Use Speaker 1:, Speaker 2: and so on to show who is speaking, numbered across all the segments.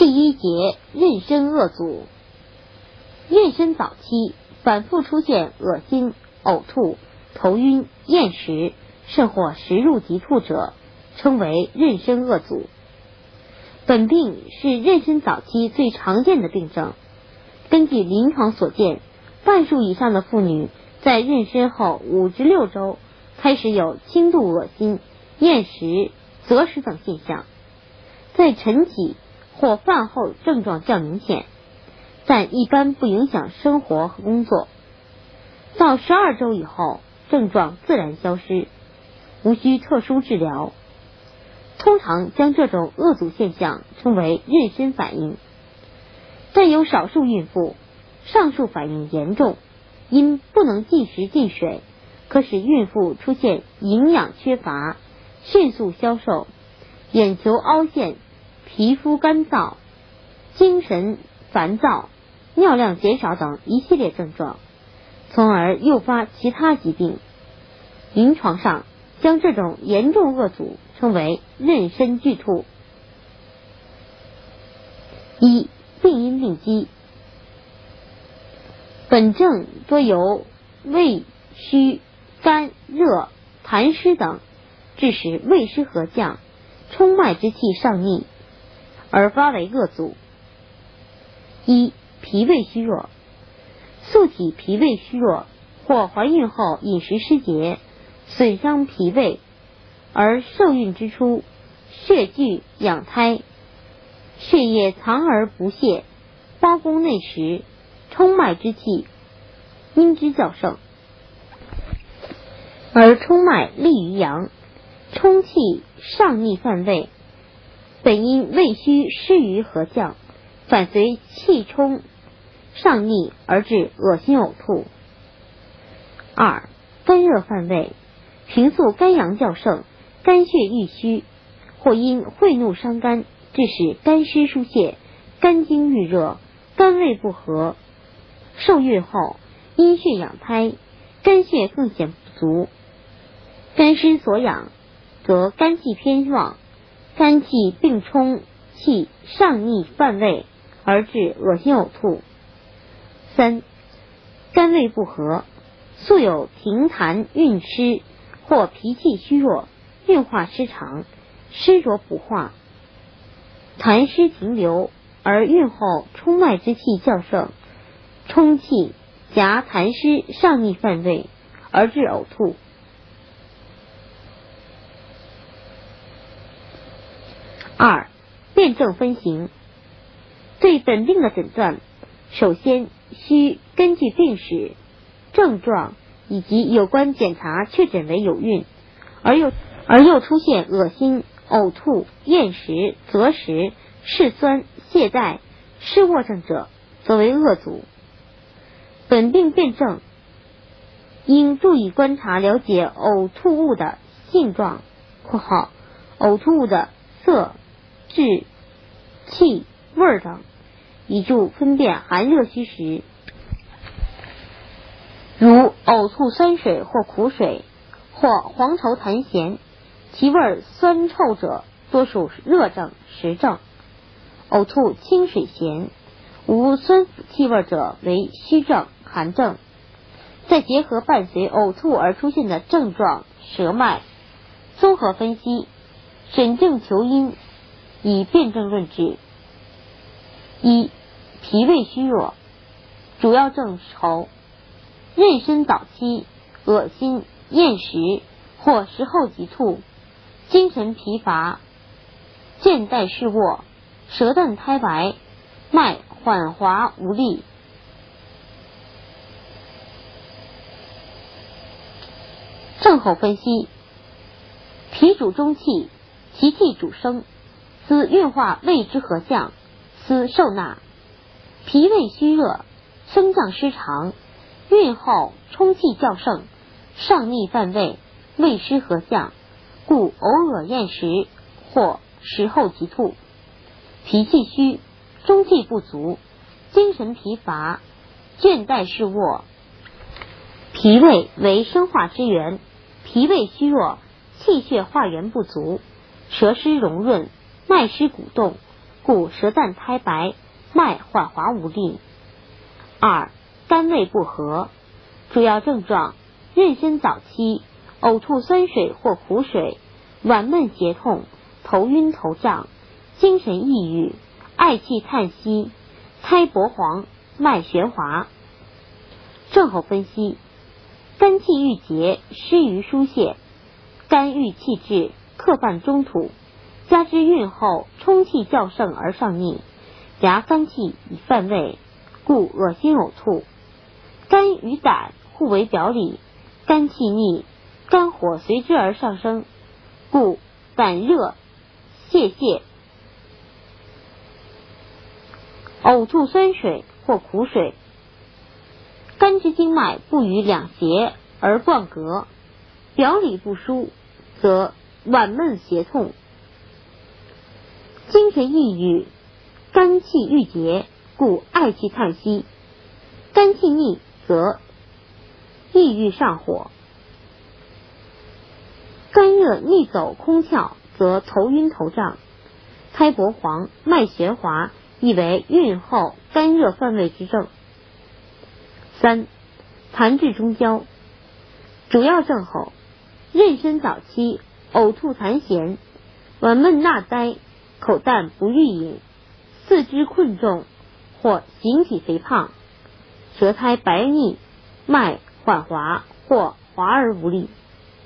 Speaker 1: 第一节妊娠恶阻。妊娠早期反复出现恶心、呕吐、头晕、厌食，甚或食入急吐者，称为妊娠恶阻。本病是妊娠早期最常见的病症。根据临床所见，半数以上的妇女在妊娠后5至6周开始有轻度恶心、厌食、择食等现象，在晨起或饭后症状较明显，但一般不影响生活和工作。到12周以后，症状自然消失，无需特殊治疗。通常将这种恶阻现象称为妊娠反应，但有少数孕妇上述反应严重，因不能进食进水，可使孕妇出现营养缺乏、迅速消瘦、眼球凹陷、皮肤干燥、精神烦躁、尿量减少等一系列症状，从而诱发其他疾病。临床上将这种严重恶阻称为妊娠剧吐。一、病因病机。本症多由胃虚、肝热、痰湿等致使胃湿合降，冲脉之气上逆，而发为恶阻。一、脾胃虚弱。素体脾胃虚弱或怀孕后饮食失节，损伤脾胃，而受孕之初血聚养胎，血液藏而不泄，包宫内实，冲脉之气阴之较盛，而冲脉利于阳，冲气上逆犯胃，本因胃虚湿于合降，反随气冲上逆而致恶心呕吐。二、肝热犯胃。平素肝阳较盛，肝血郁虚，或因会怒伤肝，致使肝湿疏泄，肝经郁热，肝胃不和。受孕后阴血养胎，肝血更显不足，肝湿所养，则肝气偏旺，肝气并冲气上逆犯胃，而致恶心呕吐。三、肝胃不和。素有停痰运湿，或脾气虚弱，运化失常，湿浊不化，痰湿停留，而孕后冲脉之气较盛，冲气夹痰湿上逆犯胃，而致呕吐。二、辨证分型。对本病的诊断，首先需根据病史、症状以及有关检查确诊为有孕，而又出现恶心、呕吐、厌食、择食、嗜酸、懈怠、湿卧症者，则为恶阻。本病辨证应注意观察了解呕吐物的性状（括号呕吐物的色、质、气、味等），以助分辨寒热虚实。如呕吐酸水或苦水，或黄稠痰咸，其味酸臭者，多属热症、实症；呕吐清水咸，无酸腐气味者为虚症、寒症。再结合伴随呕吐而出现的症状、舌脉，综合分析，审证求因，以辨证论治。一、脾胃虚弱。主要症候：妊娠早期恶心、厌食或食后急吐，精神疲乏，倦怠视卧，舌淡苔白，脉缓滑无力。症候分析：脾主中气，其气主升，司运化胃之合降，司受纳。脾胃虚热，升降失常，孕后冲气较盛，上逆犯胃，胃湿合降，故偶尔厌食或食后急吐。脾气虚，中气不足，精神疲乏，倦怠视卧。脾胃为生化之源，脾胃虚弱，气血化源不足，舌湿溶润，脉湿鼓动， 故舌淡苔白，脉缓滑无力。2. 肝胃不和，主要症状：妊娠早期，呕吐酸水或苦水，脘闷胁痛，头晕头胀，精神抑郁，嗳气叹息，苔薄黄，脉弦滑。症候分析：肝气郁结，失于疏泄，肝郁气滞，克犯中土，加之孕后冲气较盛而上逆，夹肝气以犯胃，故恶心呕吐。肝与胆互为表里，肝气逆，肝火随之而上升，故胆热泄呕吐酸水或苦水。肝之经脉不与两胁而贯隔，表里不疏，则脘闷胁痛。精神抑郁，肝气郁结，故嗳气叹息。肝气逆，则抑郁上火。肝热逆走空窍，则头晕头胀。苔薄黄，脉弦滑，亦为孕后肝热犯胃之症。3. 痰滞中焦，主要症候：妊娠早期，呕吐痰涎，脘闷纳呆，口淡不欲饮，四肢困重或形体肥胖，舌苔白腻，脉缓滑或滑而无力。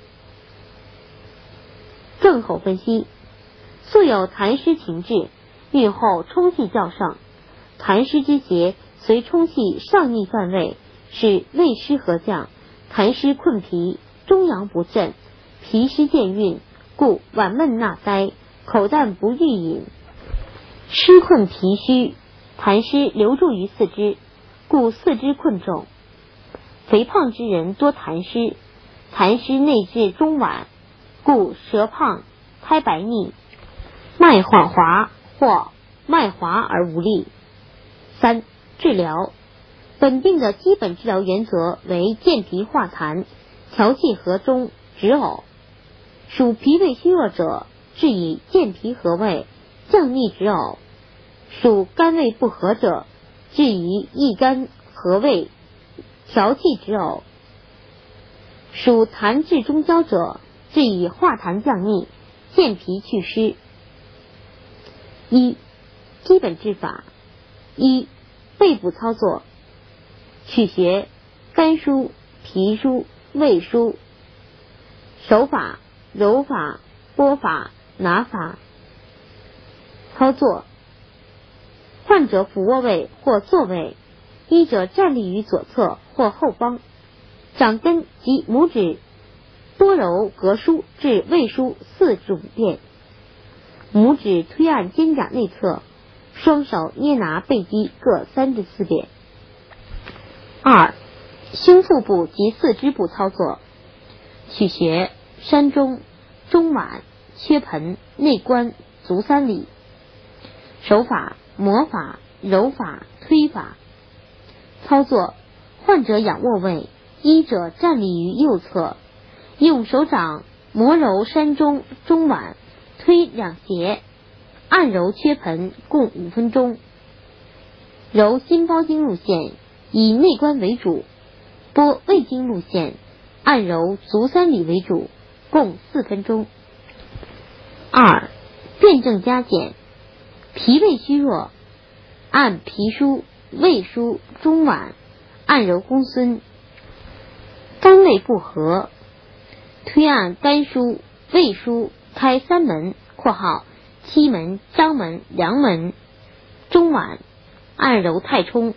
Speaker 1: 症候分析：素有痰湿情志，孕后冲气较盛，痰湿之邪随冲气上逆犯胃，使胃湿合降，痰湿困脾，中阳不振，脾湿见运，故脘闷纳呆，口淡不欲饮。湿困脾虚，痰湿留注于四肢，故四肢困重。肥胖之人多痰湿，痰湿内至中脘，故舌胖，苔白腻，脉缓滑或脉滑而无力。3. 治疗。本病的基本治疗原则为健脾化痰，调气和中，止呕。属脾胃虚弱者，治以健脾和胃，降逆止呕；属肝胃不和者，治以益肝和胃，调气止呕；属痰滞中焦者，治以化痰降逆，健脾祛湿。1. 基本治法。1. 背部操作：取穴肝腧、脾腧、胃腧。手法：揉法、拨法、拿法。操作：患者俯卧位或坐位，医者站立于左侧或后方，掌根及拇指多揉膈腧至胃腧4至5遍，拇指推按肩胛内侧，双手捏拿背肌各3至4遍。2. 胸腹部及四肢部操作：取穴山中、中脘、缺盆、内关、足三里。手法：摩法、揉法、推法。操作：患者仰卧位，医者站立于右侧，用手掌摩揉山中、中脘，推两胁，按揉缺盆，共5分钟。揉心包经路线，以内关为主；拨胃经路线，按揉足三里为主，共4分钟。2. 辩证加减。脾胃虚弱，按脾腧、胃腧、中脘，按揉公孙；肝胃不和，推按肝腧、胃腧，开3门（括号期门、章门、梁门），中脘，按揉太冲。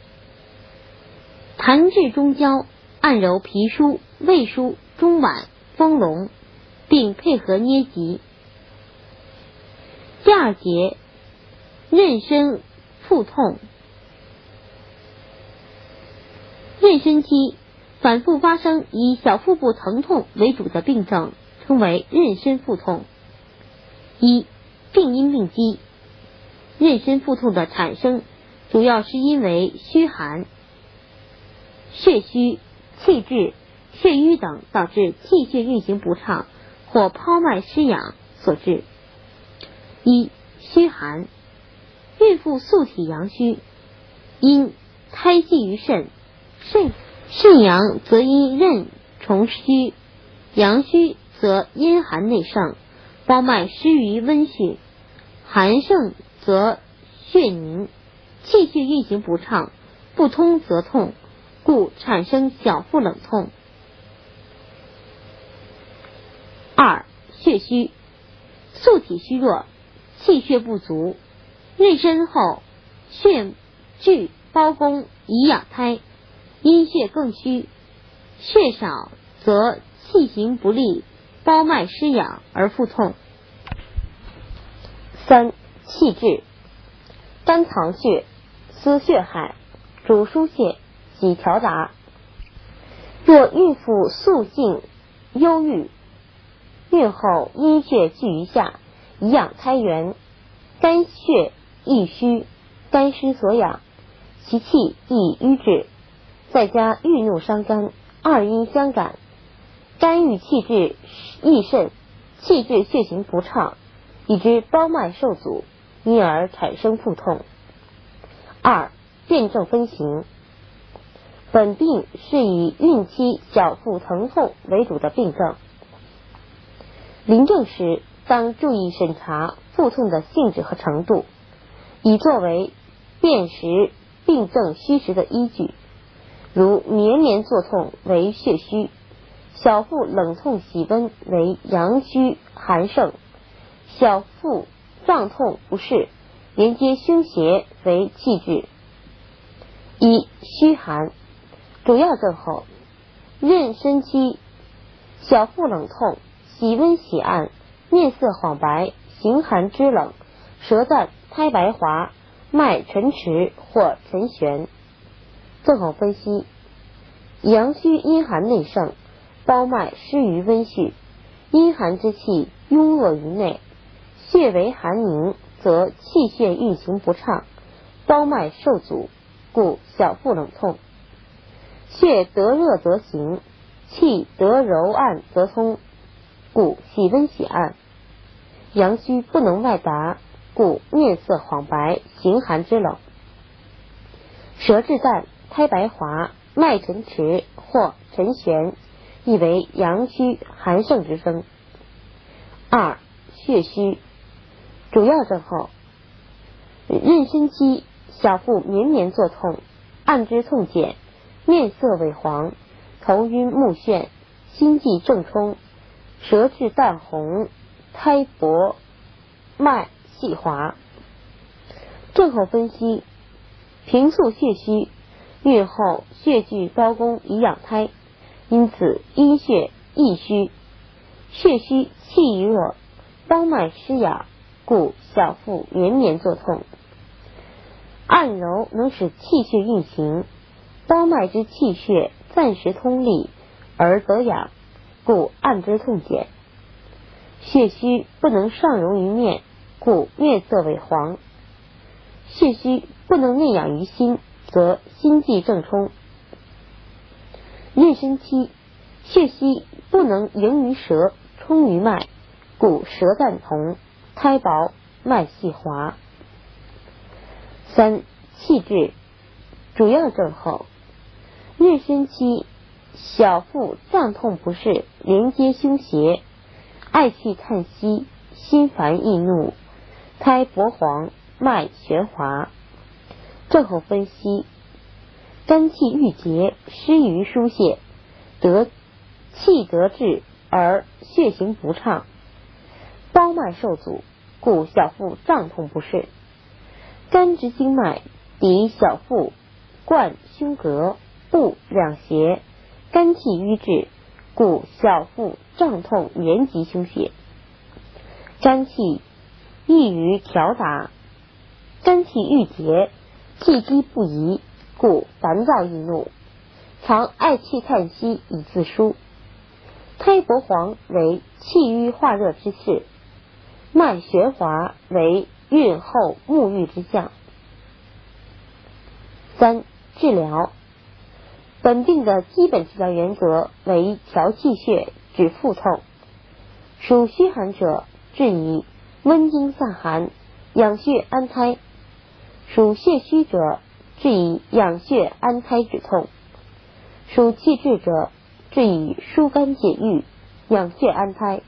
Speaker 1: 痰滞中焦，按揉脾腧、胃腧、中脘、丰隆，并配合捏脊。第2节，妊娠腹痛。妊娠期反复发生以小腹部疼痛为主的病症，称为妊娠腹痛。1. 病因病机。妊娠腹痛的产生主要是因为虚寒、血虚、气滞、血瘀等导致气血运行不畅或泡脉失养所致。1. 虚寒。 孕妇素体阳虚，因胎系于肾，肾阳则因任重虚，阳虚则阴寒内盛，包脉失于温血，寒盛则血凝，气血运行不畅，不通则痛，故产生小腹冷痛。2. 血虚，素体虚弱，气血不足，妊娠后血聚包宫以养胎，阴血更虚，血少则气行不利，包脉失养而腹痛。3. 气滞，肝藏血，司血海，主疏泄，喜调达。若孕妇素性忧郁，孕后阴血聚于下，以养胎元，肝血亦虚，肝湿所养，其气亦瘀滞，再加郁怒伤肝，二阴相感，肝郁气滞益肾，气滞血行不畅，以致包脉受阻，因而产生腹痛。2. 辨证分型，本病是以孕期小腹疼痛为主的病症，临证时当注意审查腹痛的性质和程度，以作为辨识病症虚实的依据。如绵绵作痛为血虚，小腹冷痛喜温为阳虚寒盛，小腹胀痛不适连接胸胁为气滞。1. 虚寒，主要症候：妊娠期小腹冷痛，喜温喜暗，面色黄白，形寒肢冷，舌淡，苔白滑，脉沉迟或沉悬。症候分析：阳虚阴寒内盛，包脉失于温煦，阴寒之气拥遏于内，血为寒凝，则气血运行不畅，包脉受阻，故小腹冷痛。血得热则行，气得柔暗则通，故喜温喜暗。阳虚不能外达，故面色黄白，形寒肢冷。舌质淡，苔白滑，脉沉迟或沉悬，亦为阳虚寒盛之分。2. 血虚，主要症候：妊娠期小腹绵绵作痛，按之痛减，面色萎黄，头晕目眩，心悸正冲，舌质淡红，苔薄，脉细滑。症候分析：平素血虚，孕后血聚包宫以养胎，因此阴血亦虚，血虚气瘀弱，包脉失养，故小腹绵绵作痛。按揉能使气血运行，包脉之气血暂时通利而得养，故按之痛减。血虚不能上溶于面，故面色萎黄。血虚不能内养于心，则心悸正冲。妊娠期血虚不能盈于舌，冲于脉，故舌淡红，苔薄，脉细滑。3. 气滞，主要症候：妊娠期小腹胀痛不适，连接胸胁，爱气叹息，心烦易怒，苔薄黄，脉弦滑。症候分析：肝气郁结，失于疏泄，气得滞而血行不畅，包脉受阻，故小腹胀痛不适。肝之经脉抵小腹，贯胸膈，部两胁，肝气瘀滞，故小腹胀痛延及胸胁。肝气易于调达，肝气郁结，气机不移，故烦躁易怒，常爱气叹息以自舒。苔薄黄为气郁化热之势，脉弦滑为孕后沐浴之象。3. 治疗，本病的基本治疗原则为调气血，止腹痛。属虚寒者，治以温经散寒，养血安胎。 属血虚者，治以养血安胎止痛；属气滞者，治以疏肝解郁、养血安胎。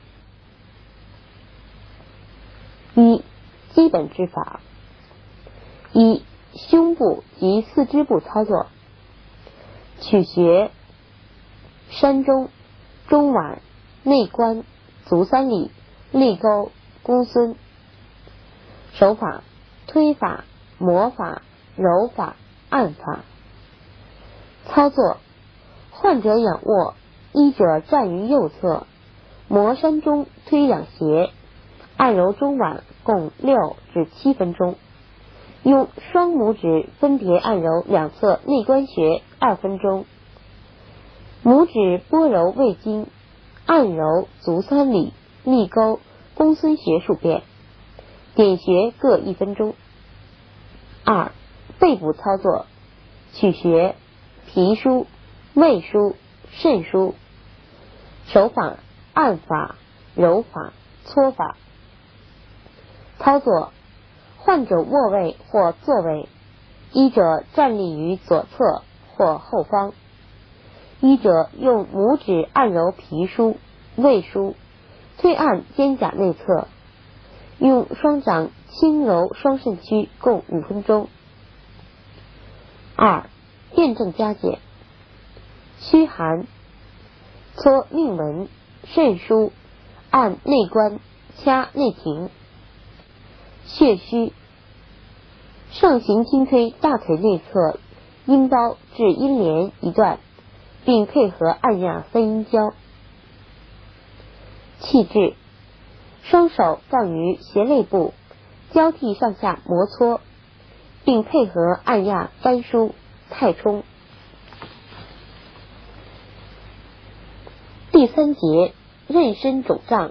Speaker 1: 一、基本之法。一、胸部及四肢部操作。取穴：山中、中脘、内关、足三里、利沟、公孙。手法：推法、摩法、揉法、按法。操作：患者仰卧，医者站于右侧，摩山中，推两胁，按揉中脘，共6至7分钟。用双拇指分别按揉两侧内关穴2分钟，拇指拨揉胃经，按揉足三里、利沟、公孙穴数遍，点穴各1分钟。2、背部操作。取穴：脾腧、胃腧、肾腧。手法：按法、揉法、搓法。操作：患者卧位或坐位，医者站立于左侧或后方。医者用拇指按揉脾腧、胃腧，推按肩胛内侧，用双掌轻揉双肾区，共5分钟。2、辩证加减。虚寒，搓命门、肾腧，按内关，掐内庭。血虚，上行轻推大腿内侧阴包至阴连一段，并配合按压三阴交。气滞，双手放于胁肋部，交替上下摩搓，并配合按压肝腧、太冲。第3节，妊娠肿胀。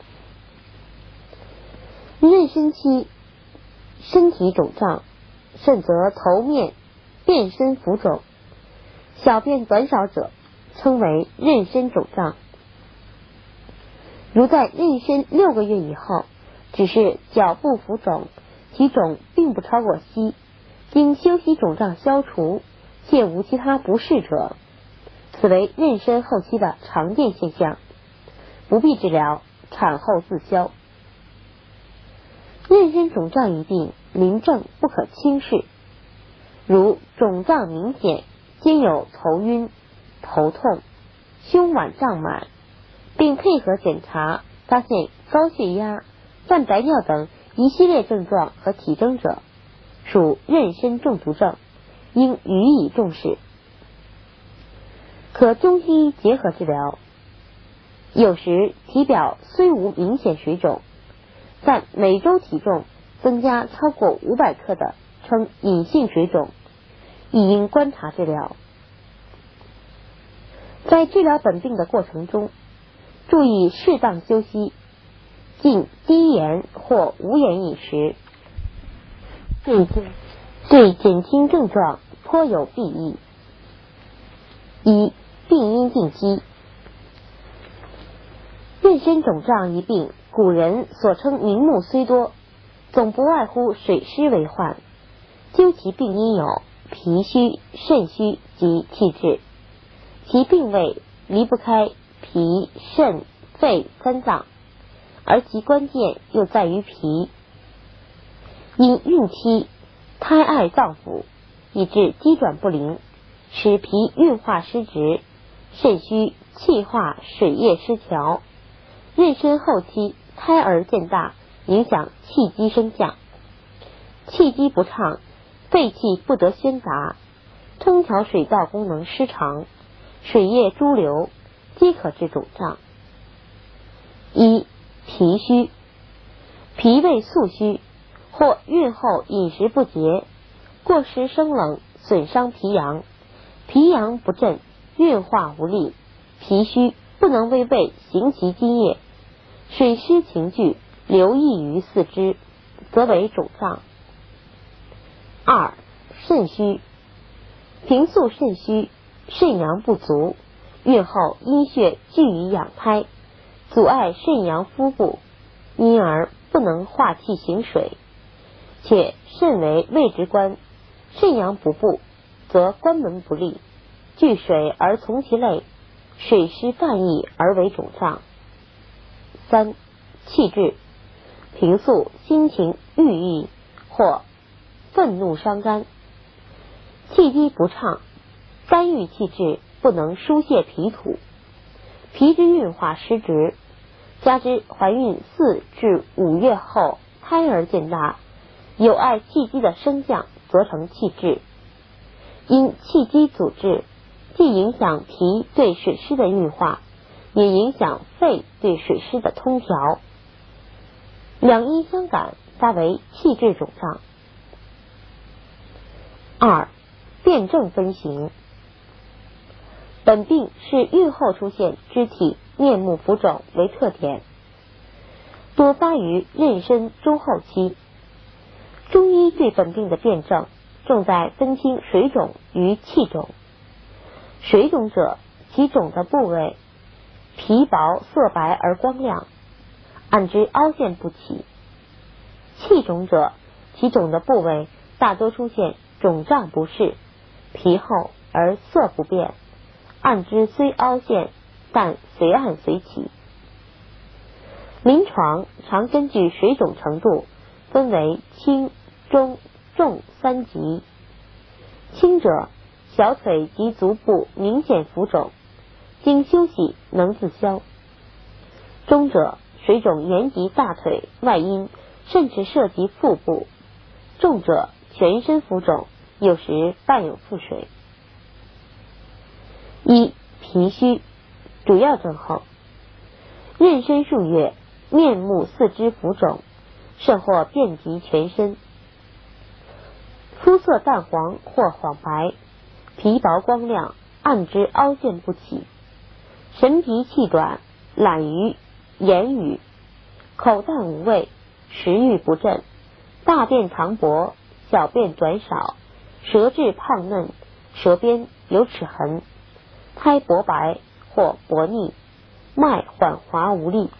Speaker 1: 妊娠期身体肿胀，甚则头面、遍身浮肿，小便短少者，称为妊娠肿胀。如在妊娠6个月以后，只是脚部浮肿，其肿并不超过膝，经休息肿胀消除，且无其他不适者，此为妊娠后期的常见现象，不必治疗，产后自消。妊娠肿胀一病，临症不可轻视，如肿胀明显，兼有头晕、头痛、胸脘胀满，并配合检查发现高血压、蛋白尿等一系列症状和体征者，属妊娠中毒症，应予以重视。可中西医结合治疗。有时体表虽无明显水肿，但每周体重增加超过500克的，称隐性水肿，亦应观察治疗。在治疗本病的过程中，注意适当休息，禁低盐或无盐饮食，对减轻症状颇有裨益。一、病因病机。妊娠肿胀一病，古人所称名目虽多，总不外乎水湿为患。究其病因有脾虚、肾虚及气滞，其病位离不开脾、肾、肺3脏，而其关键又在于脾。因孕期胎爱脏腑，以致机转不灵，使脾运化失职，肾虚气化水液失调。妊娠后期胎儿渐大，影响气机升降，气机不畅，肺气不得宣达，通调水道功能失常，水液潴留，皆可致肿胀。一、脾虚。脾胃素虚，或孕后饮食不节，过食生冷，损伤脾阳，脾阳不振，运化无力，脾虚不能为胃行其津液，水湿情聚，流溢于四肢，则为肿胀。二、肾虚。平素肾虚，肾阳不足，孕后阴血聚于养胎，阻碍肾阳敷布，因而不能化气行水， 且肾为位职官，肾阳不布，则关门不利，聚水而从其类，水湿泛溢而为肿胀。3. 气滞，平素心情郁郁或愤怒伤肝，气机不畅，肝郁气滞，不能疏泄脾土，脾之运化失职，加之怀孕4至5月后胎儿渐大，有碍气机的升降，则成气滞。因气机阻滞，既影响脾对水湿的运化，也影响肺对水湿的通调，两因相感，发为气滞肿胀。2. 辨证分型，本病是孕后出现肢体、面目浮肿为特点，多发于妊娠中后期。中医对本病的辨证，重在分清水肿与气肿。水肿者，其肿的部位皮薄色白而光亮，按之凹陷不起；气肿者，其肿的部位大多出现肿胀不适，皮厚而色不变，按之虽凹陷，但随按随起。临床常根据水肿程度分为轻、中、重3级。轻者，小腿及足部明显浮肿，经休息能自消；中者，水肿沿及大腿、外阴，甚至涉及腹部；重者，全身浮肿，有时伴有腹水。1. 脾虚，主要症候：妊娠数月，面目四肢浮肿，甚或遍及全身，肤色淡黄或黄白，皮薄光亮，按之凹陷不起，神疲气短，懒于言语，口淡无味，食欲不振，大便溏薄，小便短少，舌质胖嫩，舌边有齿痕，苔薄白或薄腻，脉缓滑无力。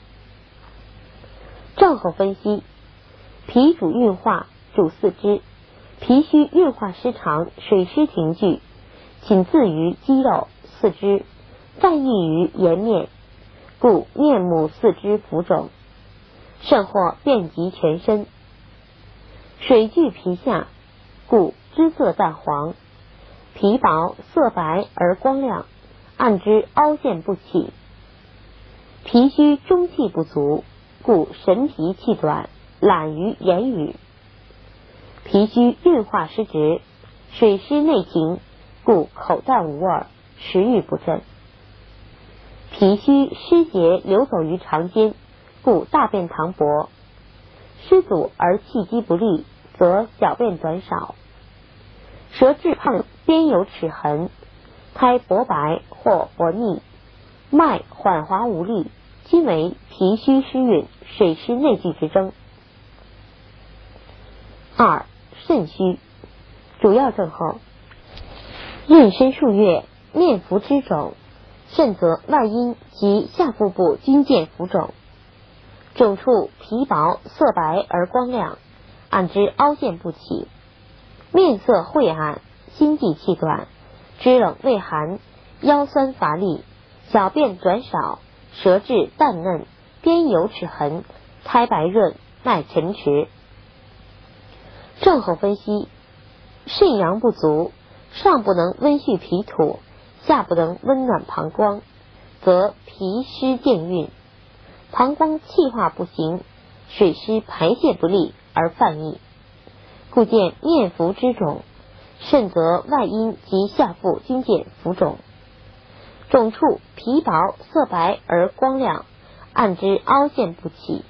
Speaker 1: 症候分析：脾主运化，主四肢，脾虚运化失常，水湿停聚，仅自于肌肉、四肢，占益于颜面，故面目四肢浮肿，甚或遍及全身。水聚皮下，故脂色淡黄，皮薄色白而光亮，按之凹陷不起。脾虚中气不足，故神疲气短，懒于言语。脾虚运化失职，水湿内停，故口淡无味，食欲不振。脾虚湿邪流走于肠间，故大便溏薄，湿阻而气机不利，则小便短少，舌质胖，边有齿痕，苔薄白或薄腻，脉缓滑无力，均为脾虚湿运、水湿内聚之征。2. 肾虚，主要症候：妊娠数月，面浮脂肿，甚则外阴及下腹部均见浮肿，肿处皮薄色白而光亮，按之凹陷不起，面色晦暗，心悸气短，肢冷畏寒，腰酸乏力，小便短少，舌质淡嫩，边有齿痕，苔白润，脉沉迟。症候分析：肾阳不足，上不能温煦脾土，下不能温暖膀胱，则脾湿健运，膀胱气化不行，水湿排泄不利而泛溢，故见面浮脂肿，甚则外阴及下腹均见浮肿，肿处皮薄色白而光亮，按之凹陷不起。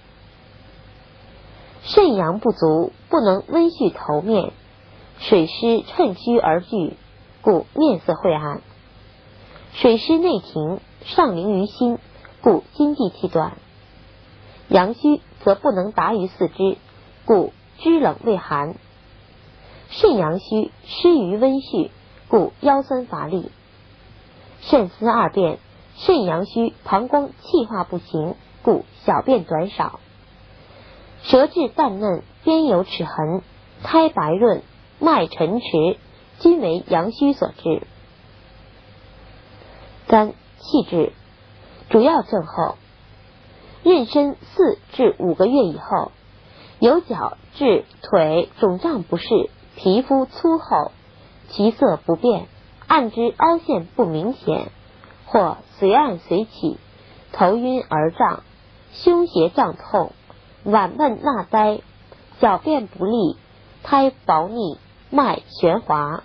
Speaker 1: 肾阳不足，不能温煦头面，水湿趁虚而聚，故面色晦暗。水湿内停，上凝于心，故心悸气短。阳虚则不能达于四肢，故肢冷畏寒。肾阳虚，失于温煦，故腰酸乏力。肾思二便，肾阳虚，膀胱气化不行，故小便短少。 舌质淡嫩，边有齿痕，苔白润，脉沉迟，均为阳虚所致。3. 气滞，主要症候：妊娠4至5个月以后，有脚至腿肿胀不适，皮肤粗厚，其色不变，按之凹陷不明显，或随按随起，头晕而胀，胸胁胀痛，脘闷纳呆，小便不利，苔薄腻，脉弦滑。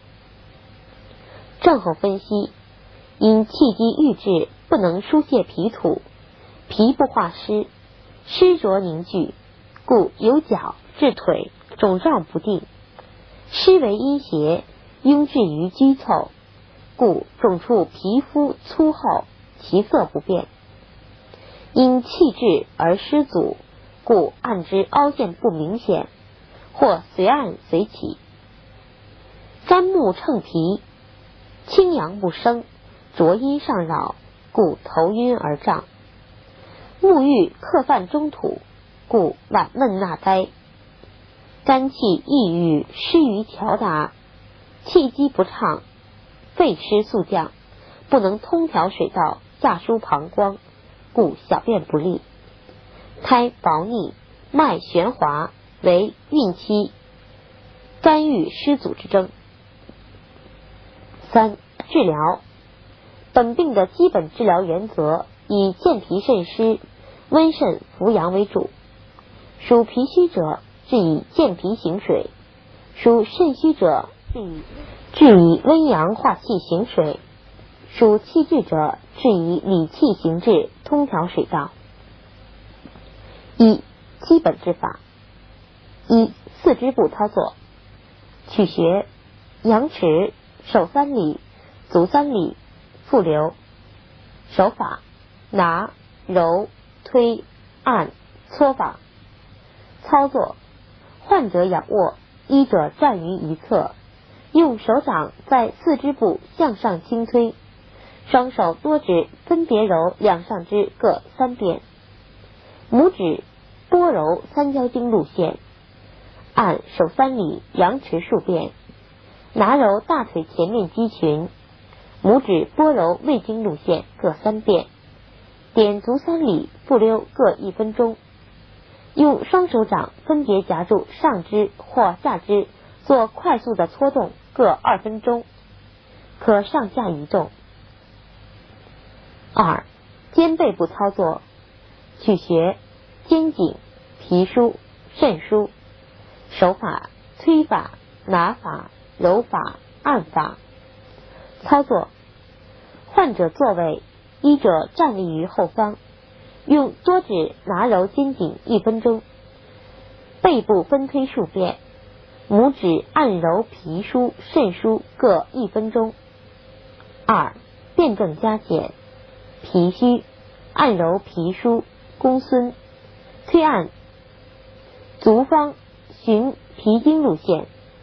Speaker 1: 症候分析：因气机郁滞，不能疏泄脾土，脾不化湿，湿浊凝聚，故由脚至腿肿胀不定，湿为阴邪，壅滞于拘凑，故肿处皮肤粗厚，其色不变。因气滞而湿阻，故按之凹陷不明显，或随按随起。肝木乘脾，清阳不生，浊阴上扰，故头晕而胀。沐浴克犯中土，故脘闷纳呆。肝气抑郁，湿于调达，气机不畅，肺湿速降，不能通调水道，下输膀胱，故小便不利。苔薄腻，脉弦滑，为孕期肝郁湿阻之征。3. 治疗。本病的基本治疗原则以健脾渗湿、温肾扶阳为主。属脾虚者，治以健脾行水；属肾虚者，治以温阳化气行水；属气滞者，治以理气行滞，通调水道。1. 基本治法。1. 四肢部操作：取穴，阳池，手3里，足3里，复流。手法：拿、揉、推、按、搓法。操作：患者仰卧，医者站于一侧，用手掌在四肢部向上轻推，双手多指分别揉两上肢各3遍，拇指拨揉三焦经路线，按手3里，阳池数遍，拿揉大腿前面肌群，拇指拨揉胃经路线各3遍，点足3里，复溜各1分钟。用双手掌分别夹住上肢或下肢，做快速的搓动，各2分钟，可上下移动。2. 肩背部操作：取穴，肩颈、脾腧、肾腧。手法：推法、拿法、揉法、按法。操作：患者坐位，医者站立于后方，用多指拿揉肩颈1分钟，背部分推数遍，拇指按揉脾腧、肾腧各1分钟。2. 辩证加减：脾虚，按揉脾腧、公孙，推按足方，循脾经路线。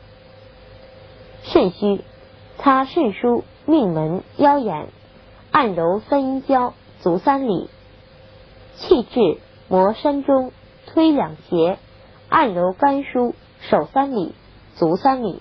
Speaker 1: 肾虚，擦肾腧、命门、腰眼，按揉3阴交，足3里。气滞，摩山中，推2胁，按揉肝腧，手3里，足3里。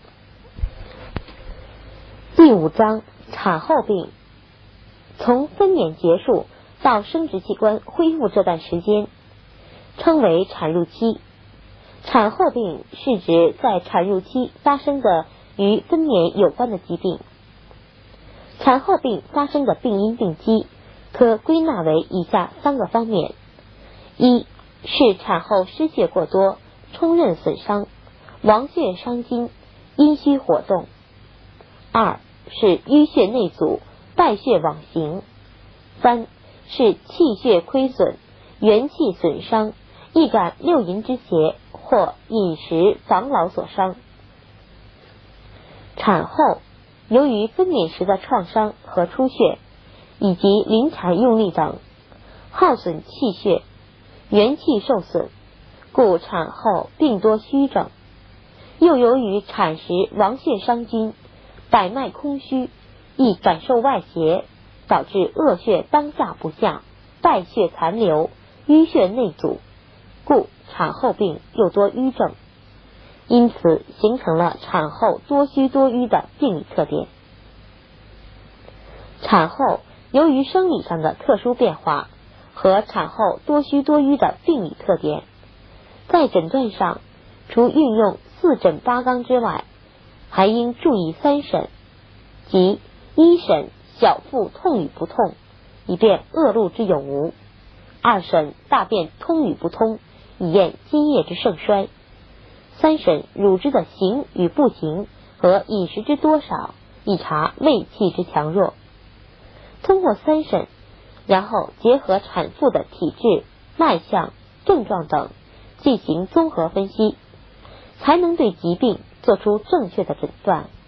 Speaker 1: 第5章产后病。从分娩结束到生殖器官恢复这段时间，称为产褥期。产后病是指在产褥期发生的与分娩有关的疾病。产后病发生的病因病机可归纳为以下3个方面： 1. 是产后失血过多，冲任损伤，亡血伤筋，阴虚火动。 2. 是淤血内阻，败血往行。 3. 是气血亏损，元气损伤，易感六淫之邪或饮食防劳所伤。产后由于分娩时的创伤和出血，以及临产用力等，耗损气血，元气受损，故产后病多虚症。又由于产时亡血伤筋，百脉空虚，易感受外邪，导致恶血当下不下，败血残留，淤血内阻，故产后病又多瘀症，因此形成了产后多虚多瘀的病理特点。产后由于生理上的特殊变化和产后多虚多瘀的病理特点，在诊断上除运用4诊8纲之外，还应注意3审，即1审小腹痛与不痛，以辨恶露之有无；2审大便通与不通，以验津液之盛衰；3审乳汁的行与不行和饮食之多少，以查胃气之强弱。通过3审，然后结合产妇的体质、脉象、症状等进行综合分析，才能对疾病做出正确的诊断。